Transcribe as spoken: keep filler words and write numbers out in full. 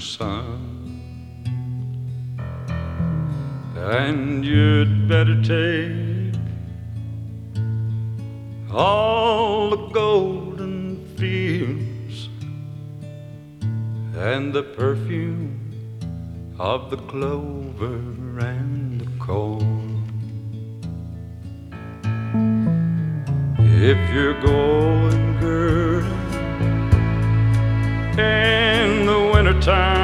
sun. And you'd better take all the golden fields and the perfume of the clover and the corn. If you're going, girl, in the wintertime,